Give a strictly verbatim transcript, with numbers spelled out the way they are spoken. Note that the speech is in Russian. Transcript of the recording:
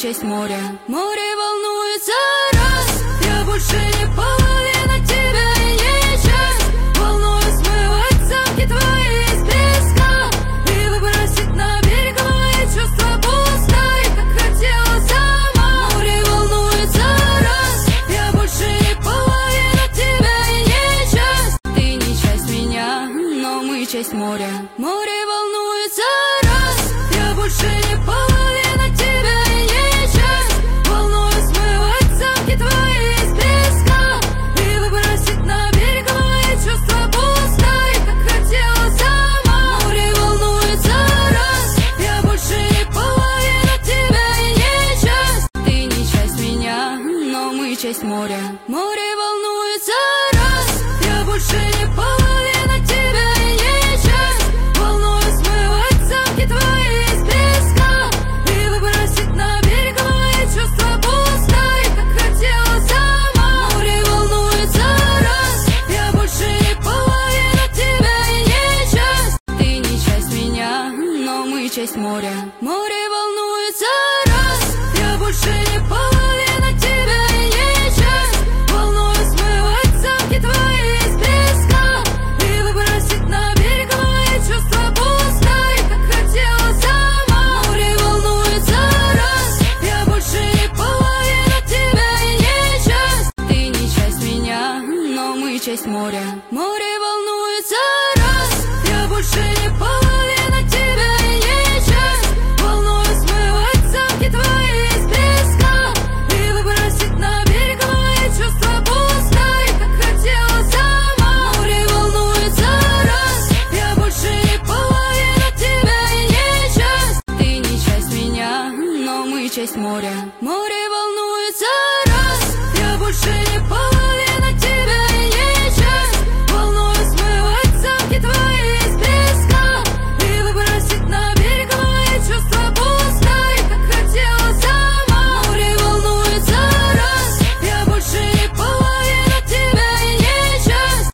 часть моря. Море волнуется раз, я больше не половина тебя и не часть. Волнуюсь смывать замки твои из песка и выбросить на берег мои чувства пустые, как хотела сама. Море волнуется раз, я больше не половина тебя и не часть. Ты не часть меня, но мы часть моря. Море волнуется раз, я больше не половина тебя и не часть. Волнуюсь смывать замки твои из песка и выбросить на берег мои чувства пустые, как хотела сама. Море волнуется раз, я больше не половина тебя и не часть. Ты не часть меня, но мы часть моря. Море волнуется раз, я больше не половина тебя и не часть. Волнуюсь смывать замки твои из песка и выбросить на берег мои чувства пустые, как хотела сама. Море волнуется раз, я больше не половина тебя и не часть. Ты не часть меня, но мы часть моря. Море волнуется раз, я больше не половина тебя и не часть. Волнуюсь смывать замки твои из песка и выбросить на берег мои чувства пустые, как хотела сама. Море волнуется раз, я больше не половина тебя и не часть. Ты не часть меня, но мы часть моря. Море волнуется раз, я больше не половина тебя и не часть. Волнуюсь смывать замки твои из песка и выбросить на берег мои чувства пустые, как хотела сама. Море волнуется раз, я больше не половина тебя и не часть. Ты не часть меня, но мы часть моря. Море волнуется раз.